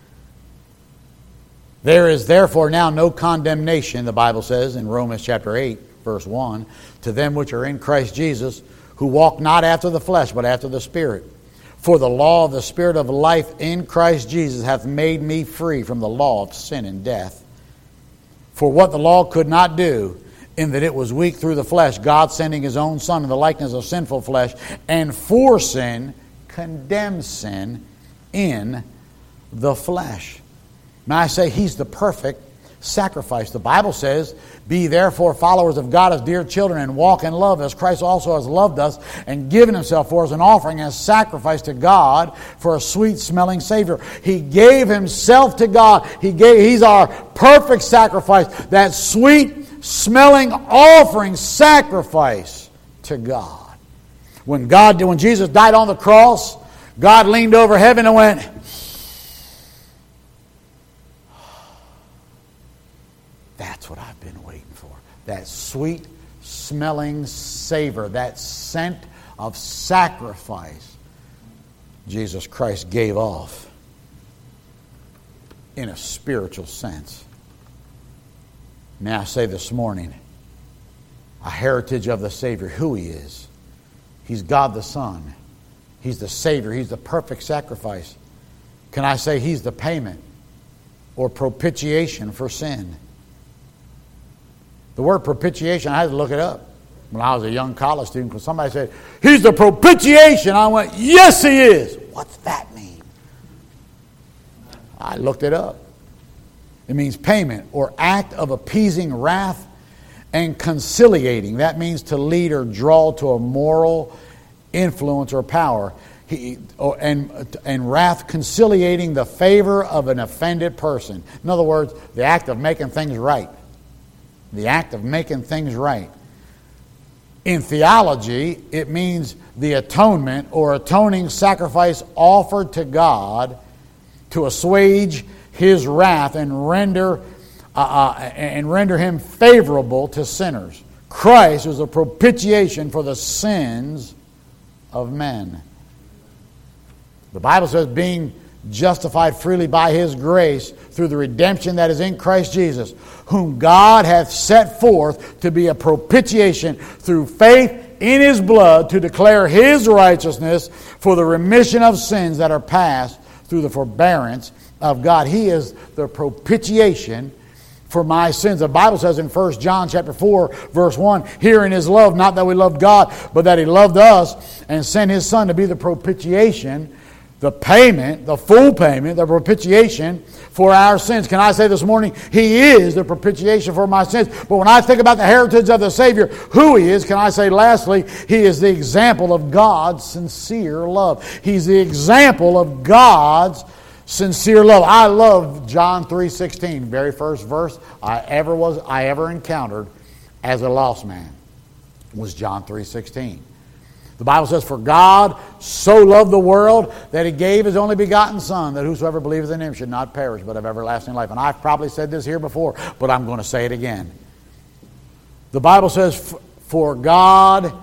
There is therefore now no condemnation, the Bible says in Romans chapter eight, verse one, to them which are in Christ Jesus, who walk not after the flesh, but after the Spirit. For the law of the Spirit of life in Christ Jesus hath made me free from the law of sin and death. For what the law could not do, in that it was weak through the flesh, God sending his own Son in the likeness of sinful flesh, and for sin, condemned sin in the flesh. Now I say he's the perfect sacrifice. The Bible says, be therefore followers of God as dear children, and walk in love as Christ also has loved us and given himself for us an offering as sacrifice to God for a sweet smelling Savior. He gave himself to God. He gave, he's our perfect sacrifice, that sweet smelling offering sacrifice to God. When God, when Jesus died on the cross, God leaned over heaven and went, that's what I've been waiting for. That sweet smelling savor, that scent of sacrifice Jesus Christ gave off in a spiritual sense. Now I say this morning, a heritage of the Savior, who he is. He's God the Son. He's the Savior. He's the perfect sacrifice. Can I say he's the payment or propitiation for sin? The word propitiation, I had to look it up when I was a young college student, because somebody said, he's the propitiation. I went, yes, he is. What's that mean? I looked it up. It means payment or act of appeasing wrath and conciliating. That means to lead or draw to a moral influence or power. He, or, and, and wrath conciliating the favor of an offended person. In other words, the act of making things right. The act of making things right. In theology, it means the atonement or atoning sacrifice offered to God to assuage his wrath and render uh, uh, and render him favorable to sinners. Christ was a propitiation for the sins of men. The Bible says, being justified freely by his grace through the redemption that is in Christ Jesus, whom God hath set forth to be a propitiation through faith in his blood, to declare his righteousness for the remission of sins that are past through the forbearance of God. He is the propitiation for my sins. The Bible says in First John chapter four, verse one, herein is love, not that we loved God, but that He loved us and sent His Son to be the propitiation, the payment, the full payment, the propitiation for our sins. Can I say this morning, He is the propitiation for my sins. But when I think about the heritage of the Savior, who He is, can I say lastly, He is the example of God's sincere love. He's the example of God's sincere love. I love John three sixteen, very first verse I ever was I ever encountered as a lost man was John three sixteen. The Bible says, for God so loved the world that He gave His only begotten Son, that whosoever believeth in Him should not perish but have everlasting life. And I've probably said this here before, but I'm going to say it again. The Bible says, for God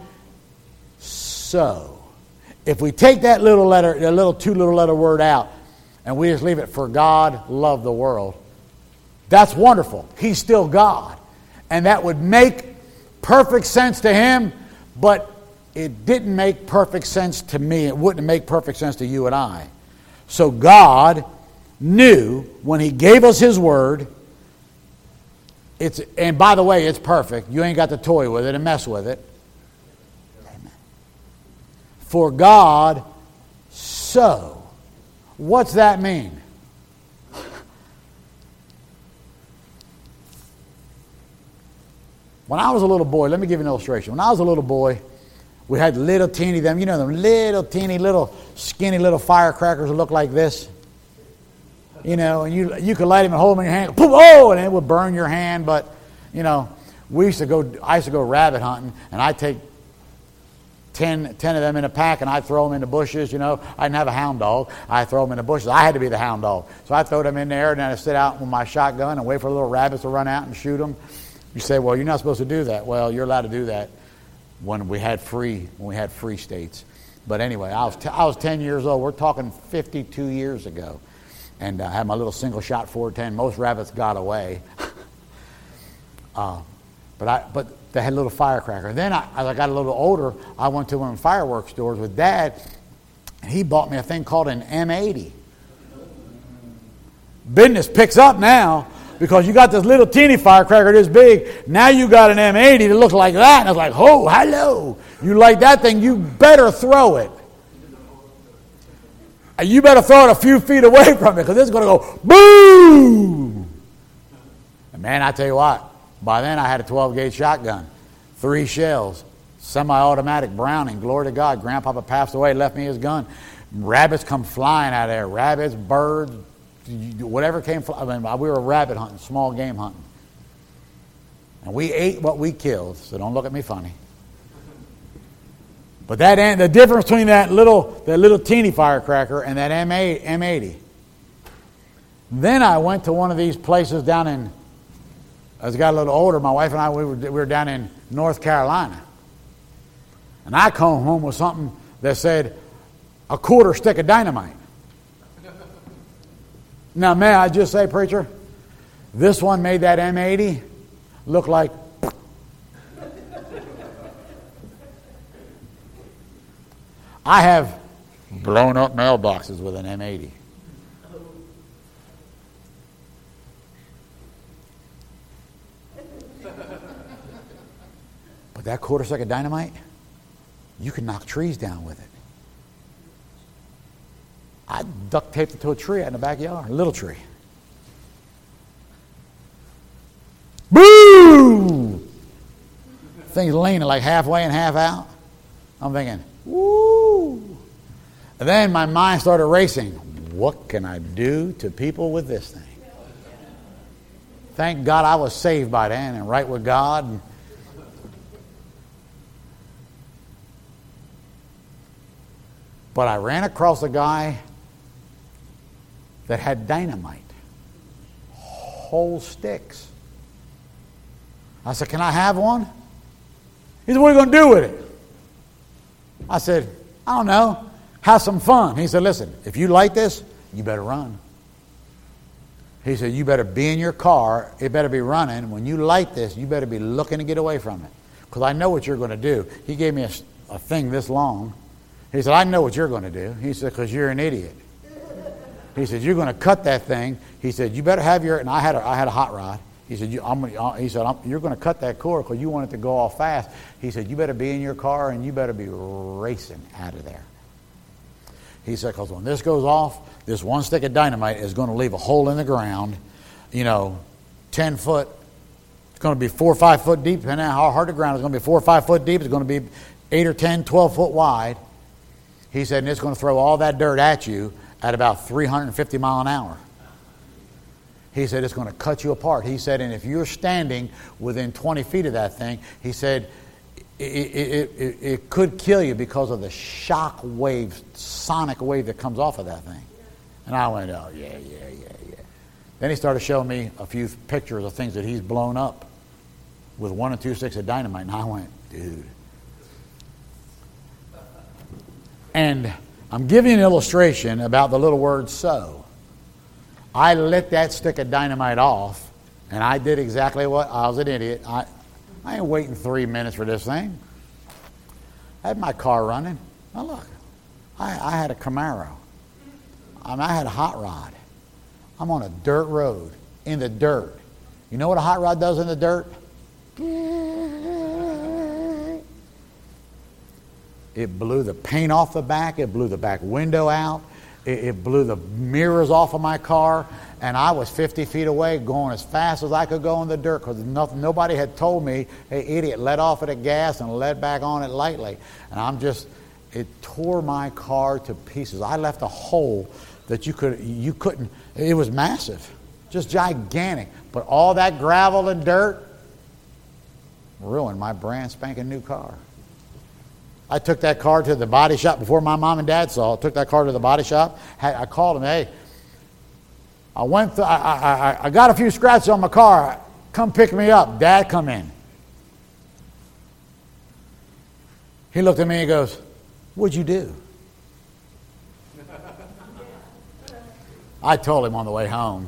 so. If we take that little letter, that little two little letter word out, and we just leave it, for God loved the world, that's wonderful. He's still God. And that would make perfect sense to Him, but it didn't make perfect sense to me. It wouldn't make perfect sense to you and I. So God knew when He gave us His Word, it's, and by the way, it's perfect. You ain't got to toy with it and mess with it. Amen. For God so. What's that mean? When I was a little boy, let me give you an illustration. When I was a little boy, we had little teeny, them, you know, them little teeny, little skinny little firecrackers that look like this. You know, and you you could light them and hold them in your hand. Poof, oh, and it would burn your hand. But, you know, we used to go, I used to go rabbit hunting, and I'd take ten, ten of them in a pack, and I'd throw them in the bushes, you know. I didn't have a hound dog. I'd throw them in the bushes. I had to be the hound dog. So I'd throw them in there, and then I'd sit out with my shotgun and wait for the little rabbits to run out and shoot them. You say, well, you're not supposed to do that. Well, you're allowed to do that. When we had free, when we had free states. But anyway, I was t- I was ten years old. We're talking fifty-two years ago, and I uh, had my little single shot four ten. Most rabbits got away, uh, but I but they had a little firecracker. And then I, as I got a little older, I went to one of the fireworks stores with Dad, and he bought me a thing called an M eighty. Business picks up now. Because you got this little teeny firecracker this big. Now you got an M eighty that looks like that. And it's like, oh, hello. You like that thing, you better throw it. And you better throw it a few feet away from it because it's going to go boom. And man, I tell you what, by then I had a twelve gauge shotgun. Three shells. Semi-automatic Browning. Glory to God. Grandpapa passed away, left me his gun. Rabbits come flying out of there. Rabbits, birds, whatever came from, I mean, we were rabbit hunting, small game hunting. And we ate what we killed, so don't look at me funny. But that the difference between that little that little teeny firecracker and that M eighty. Then I went to one of these places down in, as I got a little older, my wife and I, we were, we were down in North Carolina. And I come home with something that said, a quarter stick of dynamite. Now, may I just say, preacher, this one made that M eighty look like... I have blown up mailboxes with an M eighty. But that quarter stick of dynamite, you can knock trees down with it. I duct taped it to a tree out in the backyard, a little tree. Boom! Thing's leaning like halfway and half out. I'm thinking, woo! And then my mind started racing. What can I do to people with this thing? Thank God I was saved by then and right with God. But I ran across a guy that had dynamite. Whole sticks. I said, can I have one? He said, what are you going to do with it? I said, I don't know. Have some fun. He said, listen, if you like this, you better run. He said, you better be in your car. It better be running. When you light this, you better be looking to get away from it. Because I know what you're going to do. He gave me a, a thing this long. He said, I know what you're going to do. He said, because you're an idiot. He said, you're going to cut that thing. He said, you better have your, and I had a, I had a hot rod. He said, you, I'm, he said I'm, you're going to cut that cord because you want it to go off fast. He said, you better be in your car and you better be racing out of there. He said, because when this goes off, this one stick of dynamite is going to leave a hole in the ground, you know, ten foot. It's going to be four or five foot deep, depending on how hard the ground is. It's going to be four or five foot deep. It's going to be eight or ten, twelve foot wide. He said, and it's going to throw all that dirt at you at about three hundred fifty miles an hour. He said, it's going to cut you apart. He said, and if you're standing within twenty feet of that thing, he said, it, it, it, it could kill you because of the shock wave, sonic wave that comes off of that thing. And I went, oh, yeah, yeah, yeah, yeah. Then he started showing me a few pictures of things that he's blown up with one or two sticks of dynamite. And I went, dude. And I'm giving you an illustration about the little word so. I lit that stick of dynamite off, and I did exactly what, I was an idiot. I, I ain't waiting three minutes for this thing. I had my car running. Now look, I, I had a Camaro. I, mean, I had a hot rod. I'm on a dirt road, in the dirt. You know what a hot rod does in the dirt? It blew the paint off the back. It blew the back window out. It, it blew the mirrors off of my car. And I was fifty feet away going as fast as I could go in the dirt because nobody had told me, hey, idiot, let off of the gas and let back on it lightly. And I'm just, it tore my car to pieces. I left a hole that you, could, you couldn't, it was massive, just gigantic. But all that gravel and dirt ruined my brand spanking new car. I took that car to the body shop before my mom and dad saw it. Took that car to the body shop. Had, I called them, hey, I went. Th- I, I, I got a few scratches on my car. Come pick me up. Dad, come in. He looked at me and goes, what'd you do? I told him on the way home.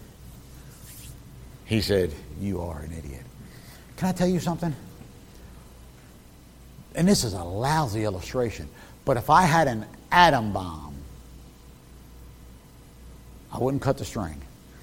He said, you are an idiot. Can I tell you something? And this is a lousy illustration, but if I had an atom bomb, I wouldn't cut the string.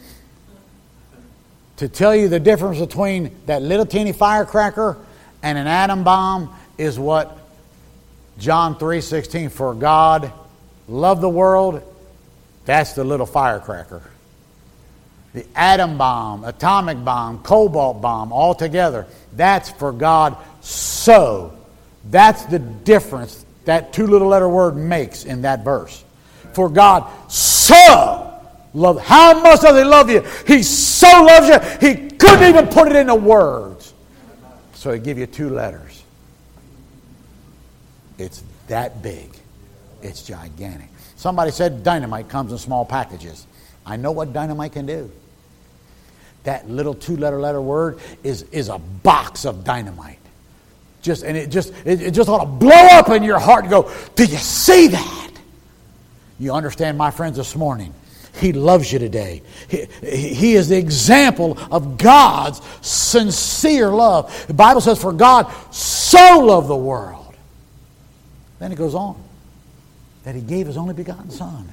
To tell you the difference between that little teeny firecracker and an atom bomb is what John three sixteen, for God loved the world, that's the little firecracker. The atom bomb, atomic bomb, cobalt bomb, all together, that's for God so. That's the difference that two little letter word makes in that verse. For God so loved. How much does He love you? He so loves you, He couldn't even put it into words. So He give you two letters. It's that big. It's gigantic. Somebody said dynamite comes in small packages. I know what dynamite can do. That little two-letter letter word is, is a box of dynamite. Just and it just it, it just ought to blow up in your heart and go, do you see that? You understand, my friends, this morning? He loves you today. He, he is the example of God's sincere love. The Bible says, for God so loved the world. Then it goes on, that He gave His only begotten Son.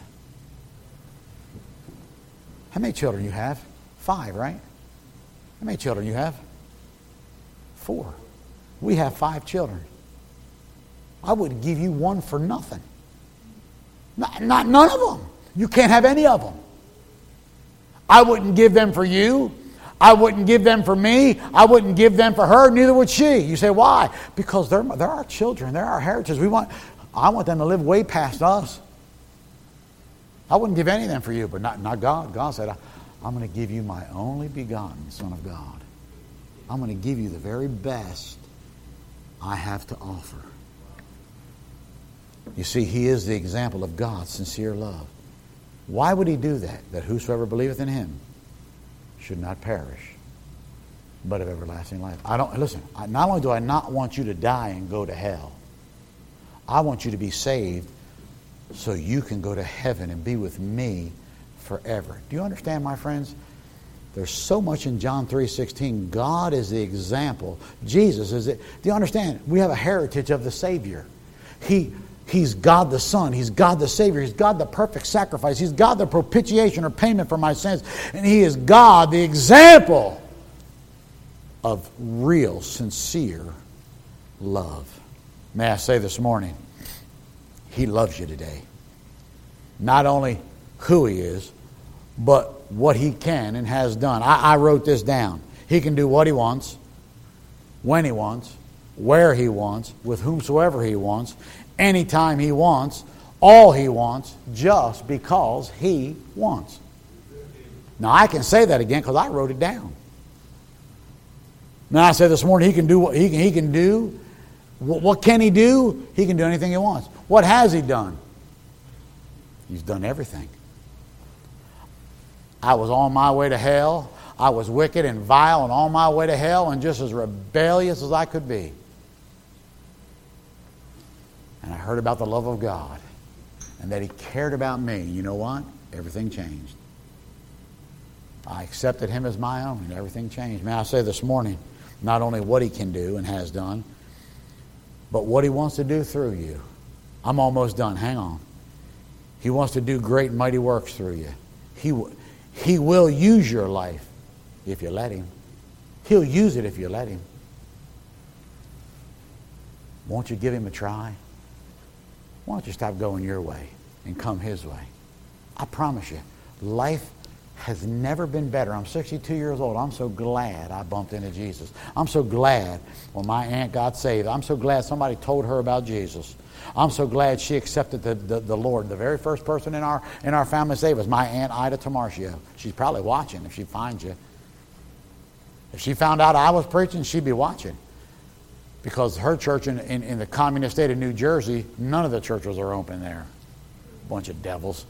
How many children you have? Five, right? How many children you have? Four. We have five children. I would give you one for nothing. Not, not none of them. You can't have any of them. I wouldn't give them for you. I wouldn't give them for me. I wouldn't give them for her. Neither would she. You say, why? Because they're, they're our children. They're our heritage. We want, I want them to live way past us. I wouldn't give any of them for you, but not, not God. God said, I'm going to give you my only begotten Son of God. I'm going to give you the very best I have to offer. You see, He is the example of God's sincere love. Why would He do that? That whosoever believeth in Him should not perish, but have everlasting life. I don't listen. Not only do I not want you to die and go to hell, I want you to be saved so you can go to heaven and be with me forever. Do you understand, my friends? There's so much in John three sixteen. God is the example. Jesus is it. Do you understand? We have a heritage of the Savior. He, he's God the Son. He's God the Savior. He's God the perfect sacrifice. He's God the propitiation or payment for my sins. And He is God the example of real, sincere love. May I say this morning, He loves you today. Not only who He is, but what He can and has done. I, I wrote this down. He can do what He wants, when He wants, where He wants, with whomsoever He wants, anytime He wants, all He wants, just because He wants. Now I can say that again because I wrote it down. Now I said this morning, He can do what He can, he can do. What, what can He do? He can do anything He wants. What has He done? He's done everything. I was on my way to hell. I was wicked and vile and on my way to hell and just as rebellious as I could be. And I heard about the love of God and that He cared about me. You know what? Everything changed. I accepted Him as my own and everything changed. May I say this morning, not only what He can do and has done, but what He wants to do through you. I'm almost done. Hang on. He wants to do great and mighty works through you. He, w- he will use your life if you let Him. He'll use it if you let Him. Won't you give Him a try? Why don't you stop going your way and come His way? I promise you, life has never been better. I'm sixty-two years old. I'm so glad I bumped into Jesus. I'm so glad when my aunt got saved. I'm so glad somebody told her about Jesus. I'm so glad she accepted the, the, the Lord. The very first person in our in our family saved was my Aunt Ida Tamarcio. She's probably watching if she finds you. If she found out I was preaching, she'd be watching. Because her church in, in, in the communist state of New Jersey, none of the churches are open there. Bunch of devils.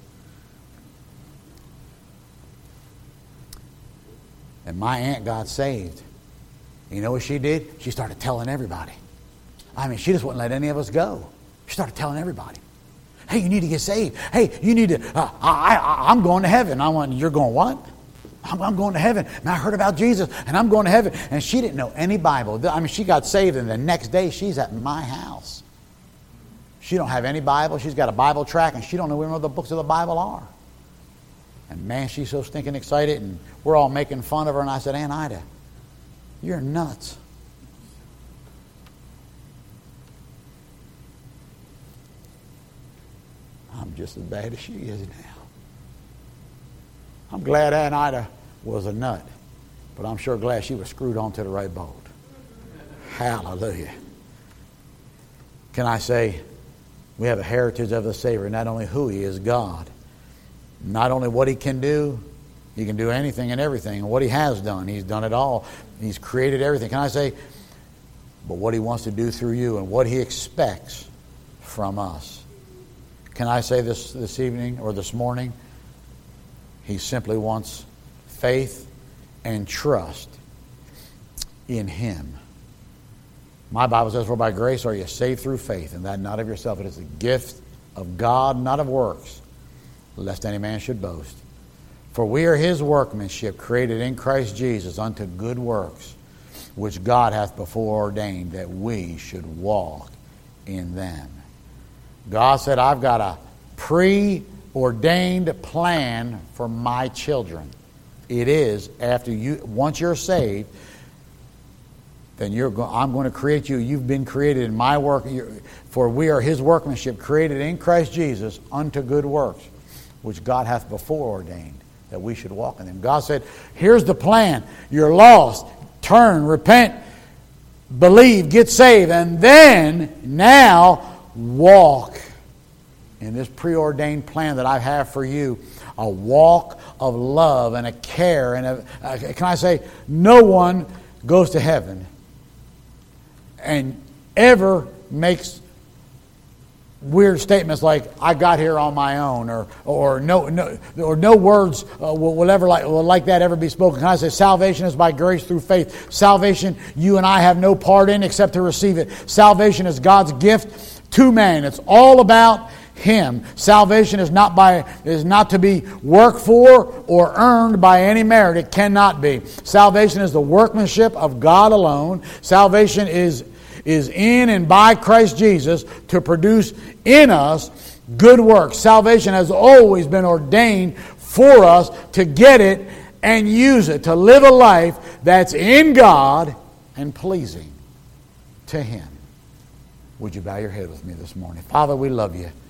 And my aunt got saved. You know what she did? She started telling everybody. I mean, she just wouldn't let any of us go. She started telling everybody. Hey, you need to get saved. Hey, you need to, uh, I, I, I'm going to heaven. I went, you're going what? I'm, I'm going to heaven. And I heard about Jesus, and I'm going to heaven. And she didn't know any Bible. I mean, she got saved, and the next day she's at my house. She don't have any Bible. She's got a Bible tract, and she don't know where the books of the Bible are. And man, she's so stinking excited, and we're all making fun of her. And I said, Aunt Ida, you're nuts. I'm just as bad as she is now. I'm glad Aunt Ida was a nut, but I'm sure glad she was screwed onto the right boat. Hallelujah. Can I say, we have a heritage of the Savior, not only who He is, God. Not only what He can do, He can do anything and everything. And what He has done, He's done it all. He's created everything. Can I say, but what He wants to do through you and what He expects from us. Can I say this this evening or this morning? He simply wants faith and trust in Him. My Bible says, for by grace are you saved through faith, and that not of yourself. It is a gift of God, not of works, lest any man should boast. For we are His workmanship, created in Christ Jesus unto good works, which God hath before ordained that we should walk in them. God said, I've got a preordained plan for my children. It is after you, once you're saved, then you're go, I'm going to create you. You've been created in my work. For we are His workmanship, created in Christ Jesus unto good works, which God hath before ordained that we should walk in them. God said, here's the plan. You're lost. Turn, repent, believe, get saved, and then now walk in this preordained plan that I have for you. A walk of love and a care. And a, uh, can I say, no one goes to heaven and ever makes weird statements like "I got here on my own," or or no no or no words uh, will, will ever like will like that ever be spoken. Can I say salvation is by grace through faith? Salvation you and I have no part in except to receive it. Salvation is God's gift to man. It's all about Him. Salvation is not by is not to be worked for or earned by any merit. It cannot be. Salvation is the workmanship of God alone. Salvation is is in and by Christ Jesus to produce in us good works. Salvation has always been ordained for us to get it and use it to live a life that's in God and pleasing to Him. Would you bow your head with me this morning? Father, we love you.